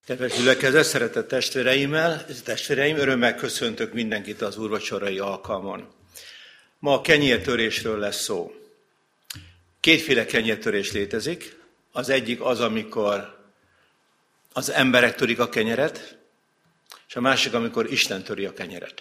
Kedves gyülekezet, szeretett testvéreim, örömmel köszöntök mindenkit az úrvacsorai alkalmon. Ma a kenyértörésről lesz szó. Kétféle kenyértörés létezik. Az egyik az, amikor az emberek törik a kenyeret, és a másik, amikor Isten töri a kenyeret.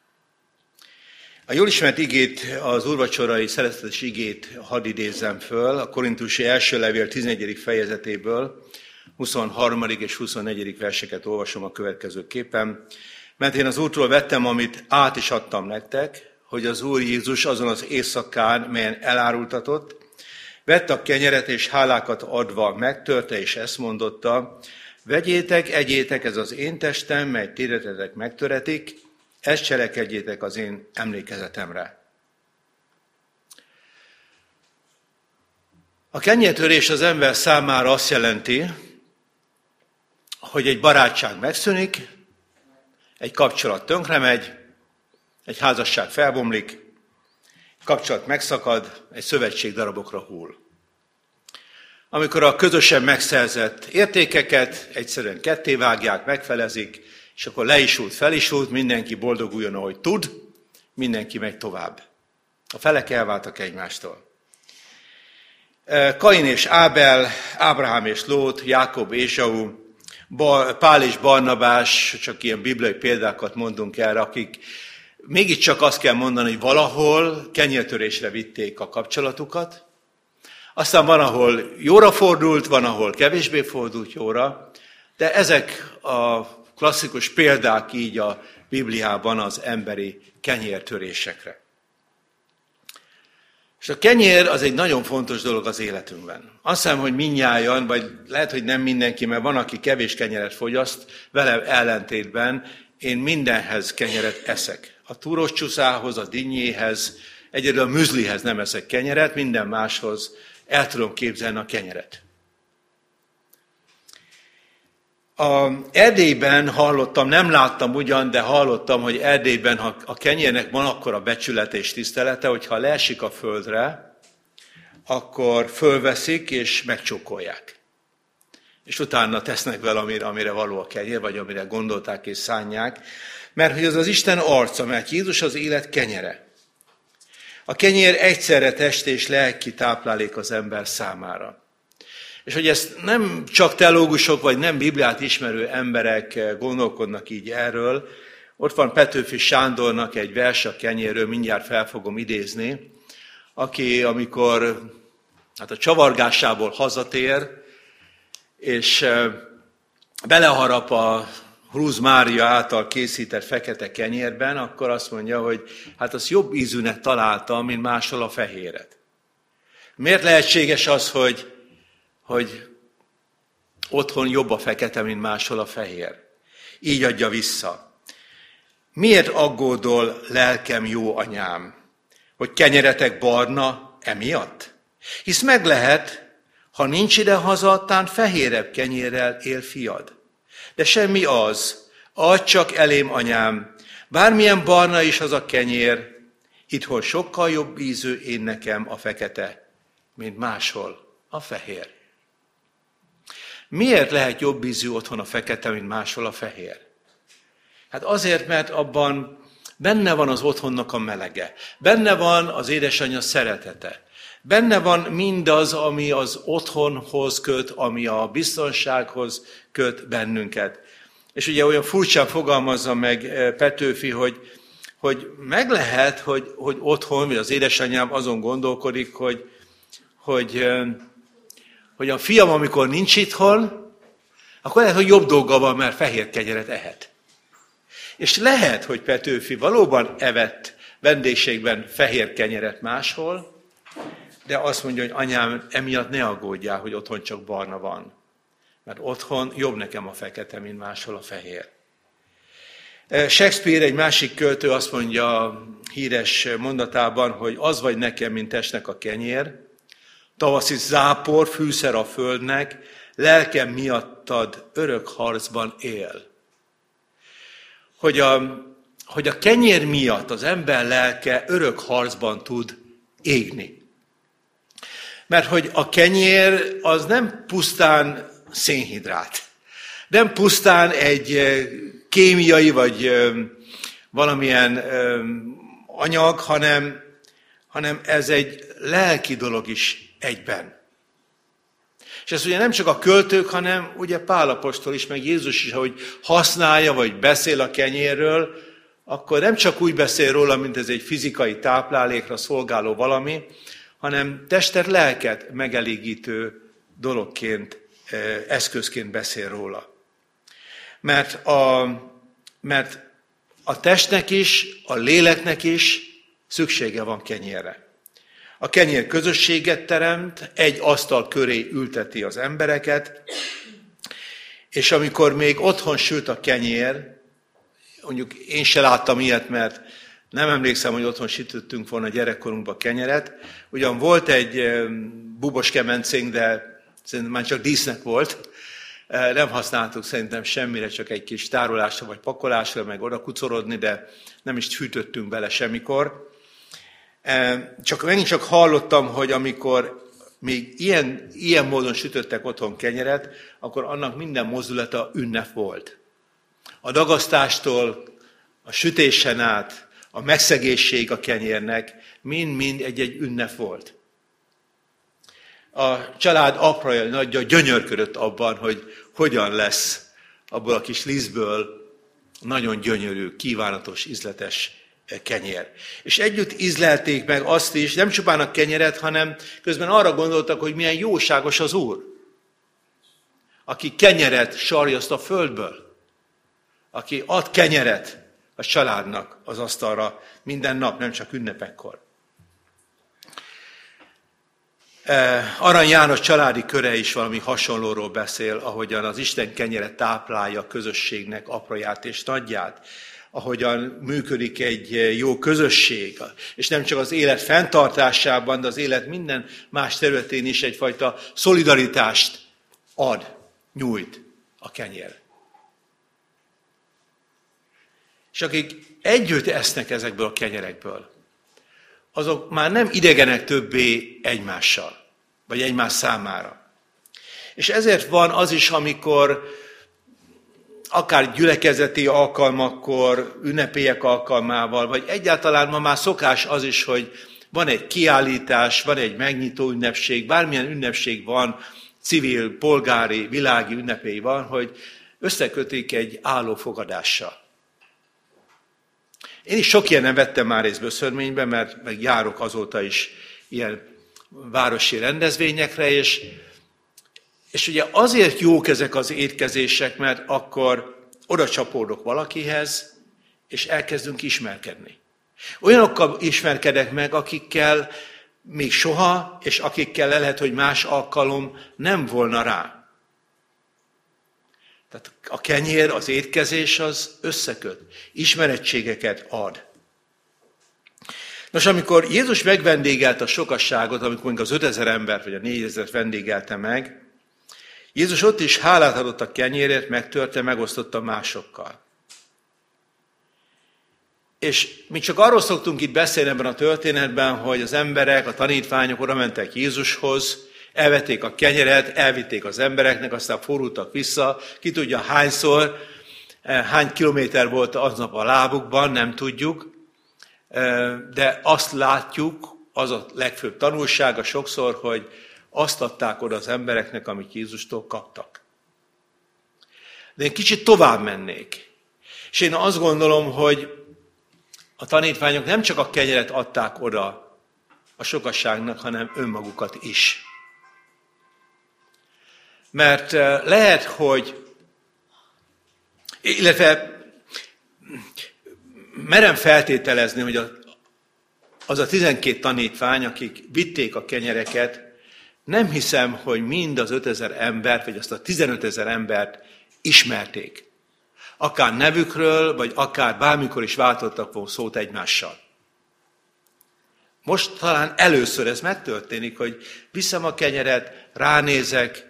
A jól ismert igét, az úrvacsorai szeretetes igét hadd idézzem föl, a Korintusi első levél 11. fejezetéből, 23. és 24. verseket olvasom a következőképpen. Mert én az Úrtól vettem, amit át is adtam nektek, hogy az Úr Jézus azon az éjszakán, melyen elárultatott, vett a kenyeret és hálákat adva megtörte, és ezt mondotta: vegyétek, egyétek, ez az én testem, mely téretetek megtöretik, ezt cselekedjétek az én emlékezetemre. A kenyértörés az ember számára azt jelenti, hogy egy barátság megszűnik, egy kapcsolat tönkremegy, egy házasság felbomlik, kapcsolat megszakad, egy szövetség darabokra hull. Amikor a közösen megszerzett értékeket egyszerűen kettévágják, megfelezik, és akkor le is út, fel is út, mindenki boldoguljon, ahogy tud, mindenki megy tovább. A felek elváltak egymástól. Kain és Ábel, Ábrahám és Lót, Jákob és Ésau, Pál és Barnabás, csak ilyen bibliai példákat mondunk erre, akik mégiscsak azt kell mondani, hogy valahol kenyértörésre vitték a kapcsolatukat, aztán van, ahol jóra fordult, van, ahol kevésbé fordult jóra, de ezek a klasszikus példák így a Bibliában az emberi kenyértörésekre. És a kenyér az egy nagyon fontos dolog az életünkben. Azt hiszem, hogy mindnyájan, vagy lehet, hogy nem mindenki, mert van, aki kevés kenyeret fogyaszt, velem ellentétben én mindenhez kenyeret eszek. A túros csuszához, a dinnyéhez, egyedül a műzlihez nem eszek kenyeret, minden máshoz el tudom képzelni a kenyeret. Erdélyben hallottam, nem láttam ugyan, de hallottam, hogy Erdélyben, ha a kenyérnek van akkora becsülete és tisztelete, hogyha leesik a földre, akkor fölveszik és megcsókolják. És utána tesznek vele, amire való a kenyér, vagy amire gondolták és szánják, mert hogy az az Isten arca, mert Jézus az élet kenyere. A kenyér egyszerre test és lelki táplálék az ember számára. És hogy ezt nem csak teológusok, vagy nem Bibliát ismerő emberek gondolkodnak így erről, ott van Petőfi Sándornak egy vers a kenyérről, mindjárt fel fogom idézni, aki amikor a csavargásából hazatér, és beleharap a Hrúz Mária által készített fekete kenyérben, akkor azt mondja, hogy hát azt jobb ízűnek találtam, mint máshol a fehéret. Miért lehetséges az, hogy otthon jobb a fekete, mint máshol a fehér? Így adja vissza. Miért aggódol, lelkem jó anyám, hogy kenyeretek barna emiatt? Hisz meg lehet, ha nincs ide haza, tán fehérebb kenyérrel él fiad. De semmi az, add csak elém anyám, bármilyen barna is az a kenyér, itthon sokkal jobb ízű én nekem a fekete, mint máshol a fehér. Miért lehet jobb ízű otthon a fekete, mint máshol a fehér? Hát azért, mert abban benne van az otthonnak a melege, benne van az édesanyja szeretete, benne van mindaz, ami az otthonhoz köt, ami a biztonsághoz köt bennünket. És ugye olyan furcsán fogalmazza meg Petőfi, hogy meg lehet, hogy otthon, vagy az édesanyám azon gondolkodik, hogy a fiam, amikor nincs itthon, akkor lehet, hogy jobb dolga van, mert fehér kenyeret ehet. És lehet, hogy Petőfi valóban evett vendégségben fehér kenyeret máshol, de azt mondja, hogy anyám, emiatt ne aggódjál, hogy otthon csak barna van. Mert otthon jobb nekem a fekete, mint máshol a fehér. Shakespeare, egy másik költő azt mondja híres mondatában, hogy az vagy nekem, mint testnek a kenyér, tavaszi zápor, fűszer a földnek, lelkem miattad örök harcban él. Hogy a kenyér miatt az ember lelke örök harcban tud égni. Mert hogy a kenyér az nem pusztán szénhidrát. Nem pusztán egy kémiai vagy valamilyen anyag, hanem ez egy lelki dolog is egyben. És ez ugye nem csak a költők, hanem ugye Pál apostol is, meg Jézus is, ahogy használja, vagy beszél a kenyérről, akkor nem csak úgy beszél róla, mint ez egy fizikai táplálékra szolgáló valami, hanem testet, lelket megelégítő dologként, eszközként beszél róla. Mert a testnek is, a léleknek is szüksége van kenyérre. A kenyér közösséget teremt, egy asztal köré ülteti az embereket, és amikor még otthon sült a kenyér, mondjuk én se láttam ilyet, mert nem emlékszem, hogy otthon sütöttünk volna gyerekkorunkban kenyeret. Ugyan volt egy bubos kemencénk, de szerintem már csak dísznek volt. Nem használtuk szerintem semmire, csak egy kis tárolásra vagy pakolásra, meg oda kucorodni, de nem is fűtöttünk bele semmikor. Csak megint csak hallottam, hogy amikor még ilyen módon sütöttek otthon kenyeret, akkor annak minden mozdulata ünnep volt. A dagasztástól, a sütésen át, a megszegésség a kenyérnek mind-mind egy-egy ünnep volt. A család apraja, nagyja gyönyörködött abban, hogy hogyan lesz abból a kis lisztből nagyon gyönyörű, kívánatos, ízletes kenyér. És együtt ízlelték meg azt is, nem csupán a kenyeret, hanem közben arra gondoltak, hogy milyen jóságos az Úr, aki kenyeret sarjaszt a földből, aki ad kenyeret a családnak az asztalra minden nap, nem csak ünnepekkor. Arany János családi köre is valami hasonlóról beszél, ahogyan az Isten kenyere táplálja a közösségnek apraját és nagyját, ahogyan működik egy jó közösség, és nem csak az élet fenntartásában, de az élet minden más területén is egyfajta szolidaritást ad, nyújt a kenyér. És akik együtt esznek ezekből a kenyerekből, azok már nem idegenek többé egymással, vagy egymás számára. És ezért van az is, amikor akár gyülekezeti alkalmakkor, ünnepélyek alkalmával, vagy egyáltalán ma már szokás az is, hogy van egy kiállítás, van egy megnyitó ünnepség, bármilyen ünnepség van, civil, polgári, világi ünnepély van, hogy összekötik egy állófogadással. Én is sok ilyenen vettem már részt Böszörményben, mert meg járok azóta is ilyen városi rendezvényekre, és ugye azért jók ezek az étkezések, mert akkor oda csapódok valakihez, és elkezdünk ismerkedni. Olyanokkal ismerkedek meg, akikkel még soha, és akikkel lehet, hogy más alkalom nem volna rá. Tehát a kenyér, az étkezés az összeköt, ismerettségeket ad. Nos, amikor Jézus megvendégelt a sokasságot, amikor az 5000 embert vagy a 4000 vendégelte meg, Jézus ott is hálát adott a kenyérért, megtörte, megosztotta másokkal. És mi csak arról szoktunk itt beszélni ebben a történetben, hogy az emberek, a tanítványok oda mentek Jézushoz, elvették a kenyeret, elvitték az embereknek, aztán fordultak vissza, ki tudja hányszor, hány kilométer volt aznap a lábukban, nem tudjuk, de azt látjuk, az a legfőbb tanulsága sokszor, hogy azt adták oda az embereknek, amit Jézustól kaptak. De én kicsit tovább mennék. És én azt gondolom, hogy a tanítványok nem csak a kenyeret adták oda a sokasságnak, hanem önmagukat is. Mert lehet, hogy, illetve merem feltételezni, hogy az a 12 tanítvány, akik vitték a kenyereket, nem hiszem, hogy mind az 5000 embert, vagy azt a 15 000 embert ismerték. Akár nevükről, vagy akár bármikor is váltottak volna szót egymással. Most talán először ez megtörténik, hogy viszem a kenyeret, ránézek,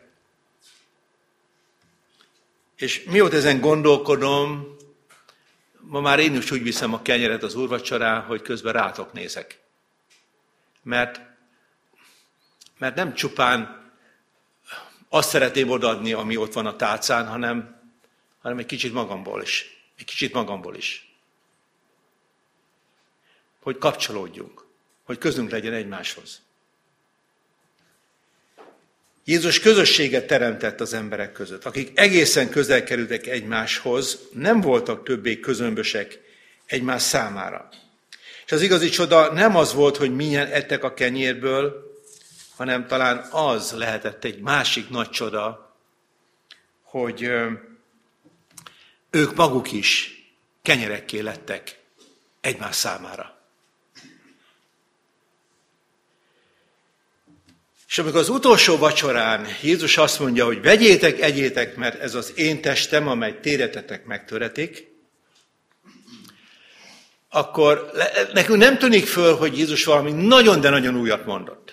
és mióta ezen gondolkodom, ma már én is úgy viszem a kenyeret az úrvacsorán, hogy közben rátok nézek. Mert nem csupán azt szeretném odaadni, ami ott van a tálcán, hanem hanem egy kicsit magamból is. Egy kicsit magamból is. Hogy kapcsolódjunk, hogy közünk legyen egymáshoz. Jézus közösséget teremtett az emberek között. Akik egészen közel kerültek egymáshoz, nem voltak többé közömbösek egymás számára. És az igazi csoda nem az volt, hogy minnyien ettek a kenyérből, hanem talán az lehetett egy másik nagy csoda, hogy ők maguk is kenyerekké lettek egymás számára. És amikor az utolsó vacsorán Jézus azt mondja, hogy vegyétek, egyétek, mert ez az én testem, amely téretetek megtöretik, akkor nekünk nem tűnik föl, hogy Jézus valami nagyon, de nagyon újat mondott.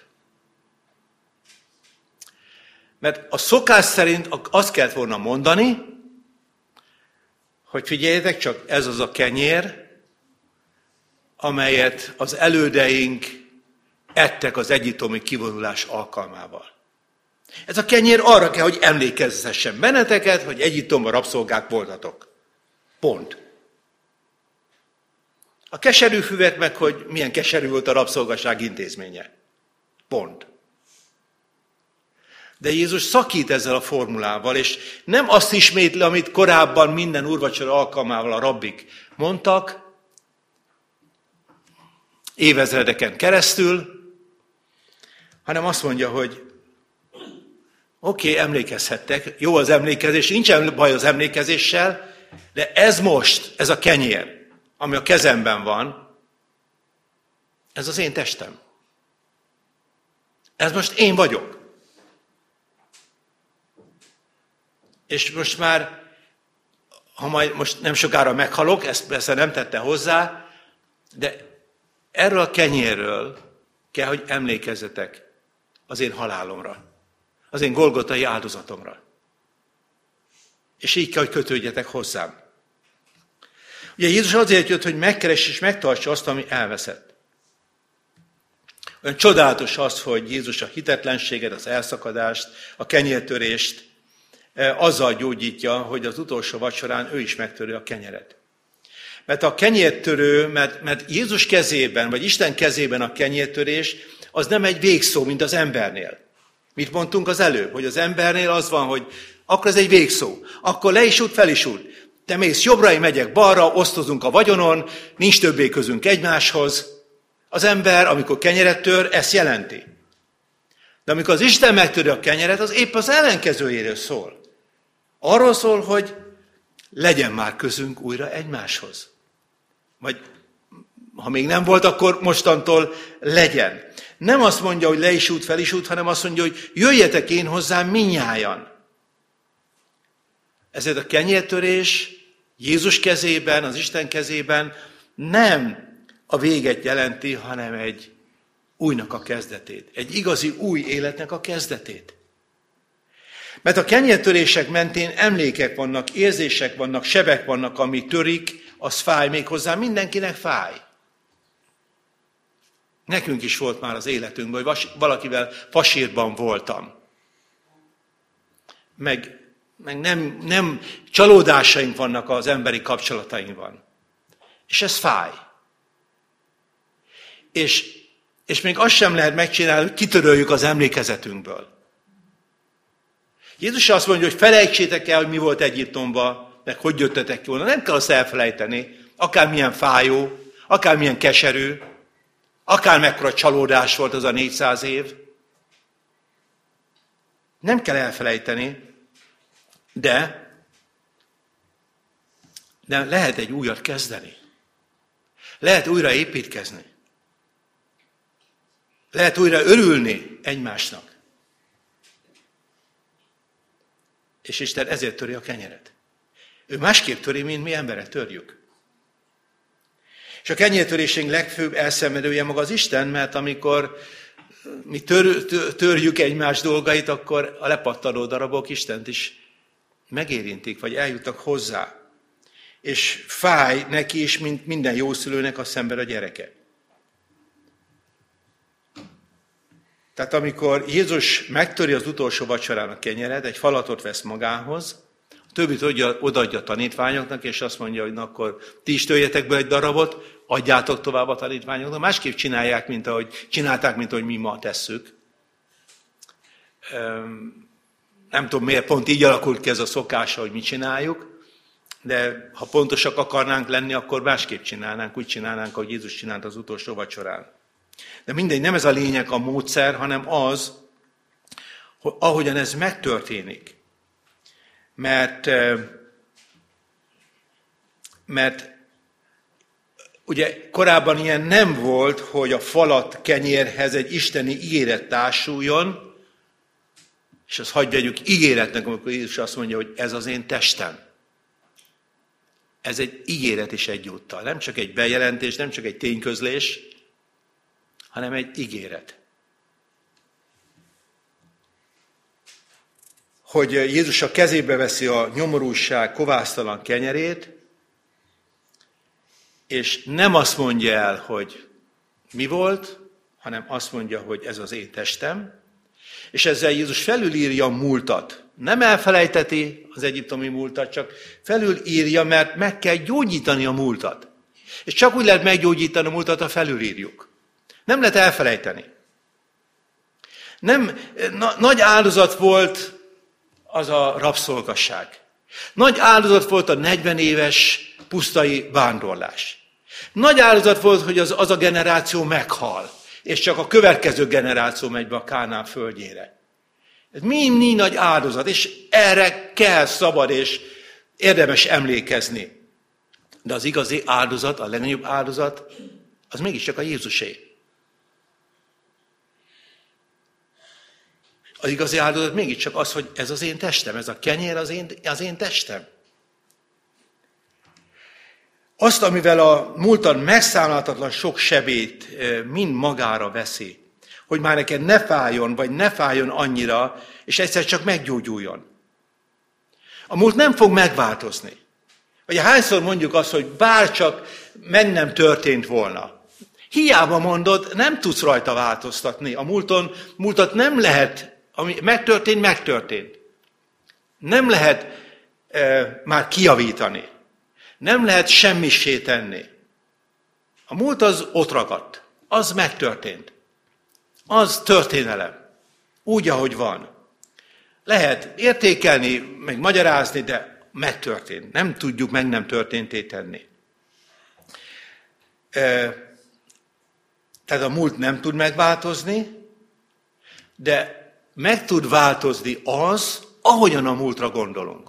Mert a szokás szerint azt kellett volna mondani, hogy figyeljetek csak, ez az a kenyér, amelyet az elődeink ettek az egyiptomi kivonulás alkalmával. Ez a kenyér arra kell, hogy emlékezzessen benneteket, hogy Egyiptomban rabszolgák voltatok. Pont. A keserű füvet meg, hogy milyen keserű volt a rabszolgaság intézménye. Pont. De Jézus szakít ezzel a formulával, és nem azt ismétli, amit korábban minden úrvacsora alkalmával a rabbik mondtak, évezredeken keresztül, hanem azt mondja, hogy oké, emlékezhettek, jó az emlékezés, nincsen baj az emlékezéssel, de ez most, ez a kenyér, ami a kezemben van, ez az én testem. Ez most én vagyok. És most már, ha majd most nem sokára meghalok, ezt persze nem tette hozzá, de erről a kenyérről kell, hogy emlékezzetek az én halálomra, az én golgotai áldozatomra. És így kell, hogy kötődjetek hozzám. Ugye Jézus azért jött, hogy megkeresse és megtartsa azt, ami elveszett. Olyan csodálatos az, hogy Jézus a hitetlenséget, az elszakadást, a kenyértörést azzal gyógyítja, hogy az utolsó vacsorán ő is megtöri a kenyeret. Mert a kenyértörő, mert Jézus kezében, vagy Isten kezében a kenyértörés, az nem egy végszó, mint az embernél. Mit mondtunk az előbb? Hogy az embernél az van, hogy akkor ez egy végszó. Akkor le is út, fel is út. Te mész jobbra, én megyek balra, osztozunk a vagyonon, nincs többé közünk egymáshoz. Az ember, amikor kenyeret tör, ezt jelenti. De amikor az Isten megtöri a kenyeret, az épp az ellenkezőjéről szól. Arról szól, hogy legyen már közünk újra egymáshoz. Vagy ha még nem volt, akkor mostantól legyen. Nem azt mondja, hogy le is út, fel is út, hanem azt mondja, hogy jöjjetek én hozzám minnyájan. Ezért a kenyértörés Jézus kezében, az Isten kezében nem a véget jelenti, hanem egy újnak a kezdetét. Egy igazi új életnek a kezdetét. Mert a kenyértörések mentén emlékek vannak, érzések vannak, sebek vannak, ami törik, az fáj, méghozzá mindenkinek fáj. Nekünk is volt már az életünkben, hogy valakivel pasírban voltam. Meg nem csalódásaink vannak az emberi kapcsolatainkban. És ez fáj. És még azt sem lehet megcsinálni, hogy kitöröljük az emlékezetünkből. Jézus azt mondja, hogy felejtsétek el, hogy mi volt Egyiptomban, meg hogy jöttetek ki volna. Nem kell azt elfelejteni, akármilyen fájó, akármilyen keserű, akár mekkora csalódás volt az a 400 év. Nem kell elfelejteni, de lehet egy újat kezdeni. Lehet újra építkezni. Lehet újra örülni egymásnak. És Isten ezért töri a kenyeret. Ő másképp töri, mint mi emberek törjük. És a kenyértörésünk legfőbb elszenvedője maga az Isten, mert amikor mi törjük egymás dolgait, akkor a lepattanó darabok Istent is megérintik, vagy eljutnak hozzá. És fáj neki is, mint minden jószülőnek, a szenved a gyereke. Tehát amikor Jézus megtöri az utolsó vacsorán a kenyeret, egy falatot vesz magához, Többit odaadja a tanítványoknak, és azt mondja, hogy na akkor ti is töljetek be egy darabot, adjátok tovább a tanítványoknak. Másképp csinálják, mint ahogy mi ma tesszük. Nem tudom, miért pont így alakult ki ez a szokása, hogy mi csináljuk, de ha pontosak akarnánk lenni, akkor másképp csinálnánk, úgy csinálnánk, ahogy Jézus csinált az utolsó vacsorán. De mindegy, nem ez a lényeg, a módszer, hanem az, hogy ahogyan ez megtörténik. Mert ugye korábban ilyen nem volt, hogy a falat kenyérhez egy isteni ígéret társuljon, és azt hadd vegyük ígéretnek, amikor Jézus azt mondja, hogy ez az én testem. Ez egy ígéret is egyúttal. Nem csak egy bejelentés, nem csak egy tényközlés, hanem egy ígéret. Hogy Jézus a kezébe veszi a nyomorúság kovásztalan kenyerét, és nem azt mondja el, hogy mi volt, hanem azt mondja, hogy ez az én testem, és ezzel Jézus felülírja a múltat. Nem elfelejteti az egyiptomi múltat, csak felülírja, mert meg kell gyógyítani a múltat. És csak úgy lehet meggyógyítani a múltat, ha felülírjuk. Nem lehet elfelejteni. Nagy áldozat volt az a rabszolgaság. Nagy áldozat volt a 40 éves pusztai vándorlás. Nagy áldozat volt, hogy az a generáció meghal, és csak a következő generáció megy be a Kánán földjére. Ez mind nagy áldozat, és erre kell, szabad és érdemes emlékezni. De az igazi áldozat, a legnagyobb áldozat, az mégiscsak a Jézusé. Az igazi áldozat mégiscsak az, hogy ez az én testem, ez a kenyér az én testem. Azt, amivel a múltan megszámláltatlan sok sebét mind magára veszi, hogy már neked ne fájjon, vagy ne fájjon annyira, és egyszer csak meggyógyuljon. A múlt nem fog megváltozni. Vagy hányszor mondjuk azt, hogy bárcsak meg nem történt volna. Hiába mondod, nem tudsz rajta változtatni. A múltat nem lehet, ami megtörtént. Nem lehet már kijavítani. Nem lehet semmisé tenni. A múlt az ott ragadt. Az megtörtént. Az történelem. Úgy, ahogy van. Lehet értékelni, meg magyarázni, de megtörtént. Nem tudjuk meg nem történté tenni. Tehát a múlt nem tud megváltozni, de meg tud változni az, ahogyan a múltra gondolunk.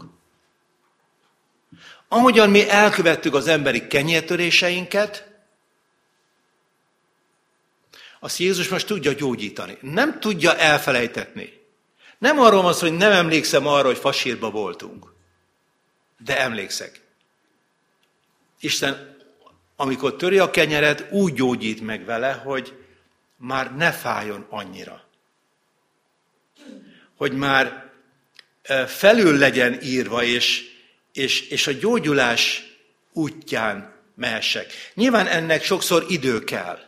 Ahogyan mi elkövettük az emberi kenyértöréseinket, azt Jézus most tudja gyógyítani. Nem tudja elfelejtetni. Nem arról van szó, hogy nem emlékszem arra, hogy fasírba voltunk. De emlékszek. Isten, amikor töri a kenyeret, úgy gyógyít meg vele, hogy már ne fájjon annyira. Hogy már felül legyen írva, és a gyógyulás útján mehessek. Nyilván ennek sokszor idő kell.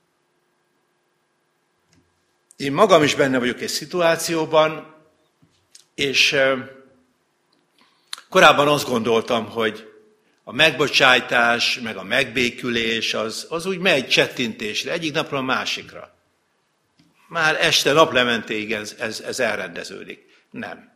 Én magam is benne vagyok egy szituációban, és korábban azt gondoltam, hogy a megbocsájtás, meg a megbékülés, az úgy megy csettintésre, egyik napról a másikra. Már este naplementéig ez elrendeződik. Nem.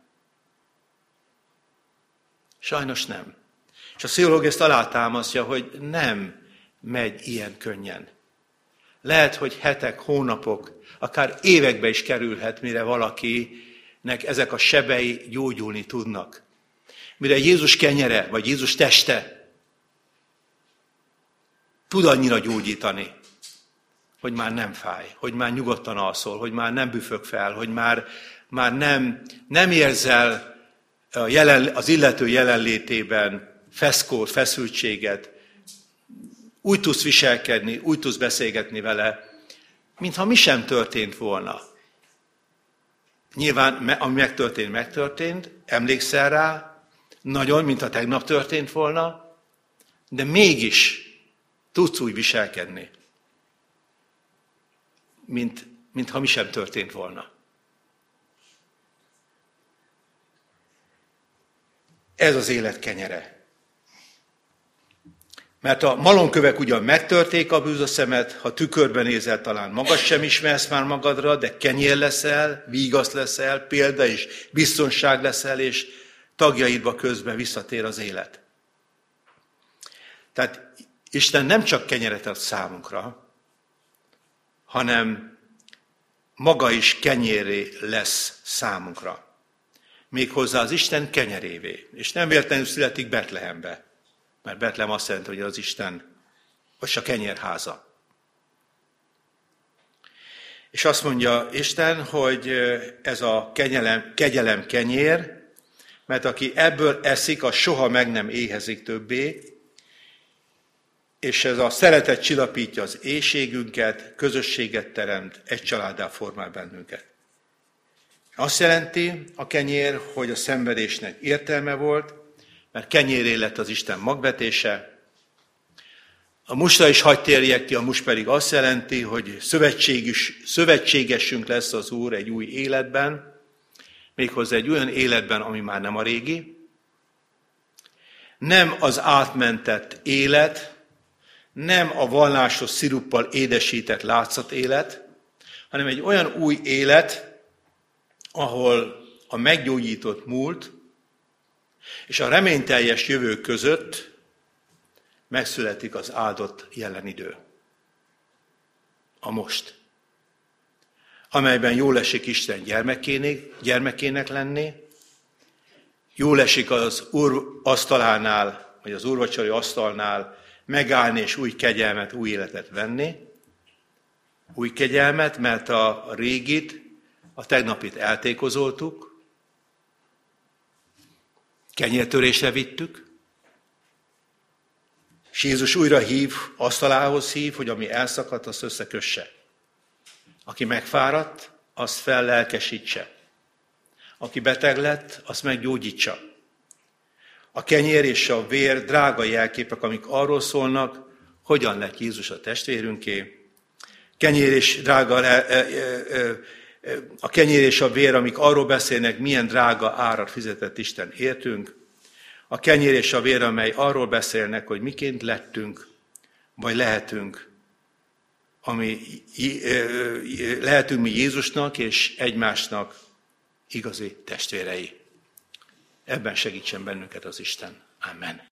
Sajnos nem. És a pszichológia ezt alátámasztja, hogy nem megy ilyen könnyen. Lehet, hogy hetek, hónapok, akár évekbe is kerülhet, mire valakinek ezek a sebei gyógyulni tudnak. Mire Jézus kenyere, vagy Jézus teste tud annyira gyógyítani, hogy már nem fáj, hogy már nyugodtan alszol, hogy már nem büfög fel, hogy már nem érzel az illető jelenlétében feszkót, feszültséget, úgy tudsz viselkedni, úgy tudsz beszélgetni vele, mintha mi sem történt volna. Nyilván, ami megtörtént, emlékszel rá, nagyon, mintha tegnap történt volna, de mégis tudsz úgy viselkedni, mintha mi sem történt volna. Ez az élet kenyere. Mert a malonkövek ugyan megtörték a bűzöszemet, ha tükörben nézel, talán magad sem ismersz már magadra, de kenyér leszel, vígasz leszel, példa és biztonság leszel, és tagjaidba közben visszatér az élet. Tehát Isten nem csak kenyeret ad számunkra, hanem maga is kenyéré lesz számunkra. Méghozzá az Isten kenyerévé. És nem véletlenül születik Betlehembe, mert Betlehem azt jelenti, hogy az Isten, vagy a kenyérháza. És azt mondja Isten, hogy ez a kegyelem kenyér, mert aki ebből eszik, az soha meg nem éhezik többé, és ez a szeretet csillapítja az éhségünket, közösséget teremt, egy családdá formál bennünket. Azt jelenti a kenyér, hogy a szenvedésnek értelme volt, mert kenyéré lett az Isten magvetése. A mustra is hagy térjek ki, a mus pedig azt jelenti, hogy szövetségesünk lesz az Úr egy új életben, méghozzá egy olyan életben, ami már nem a régi. Nem az átmentett élet, nem a vallásos sziruppal édesített látszat élet, hanem egy olyan új élet, ahol a meggyógyított múlt és a reményteljes jövő között megszületik az áldott jelen idő. A most. Amelyben jól esik Isten gyermekének lenni, jól esik az Úr asztalánál, vagy az úrvacsori asztalnál megállni és új kegyelmet, új életet venni. Új kegyelmet, mert a régit, a tegnapit eltékozoltuk, kenyértörésre vittük, és Jézus újra hív, asztalához hív, hogy ami elszakadt, azt összekösse. Aki megfáradt, azt fellelkesítse. Aki beteg lett, azt meggyógyítsa. A kenyér és a vér drága jelképek, amik arról szólnak, hogyan lett Jézus a testvérünké. A kenyér és a vér, amik arról beszélnek, milyen drága árat fizetett Isten értünk. A kenyér és a vér, amely arról beszélnek, hogy miként lettünk, vagy lehetünk mi Jézusnak és egymásnak igazi testvérei. Ebben segítsen bennünket az Isten. Amen.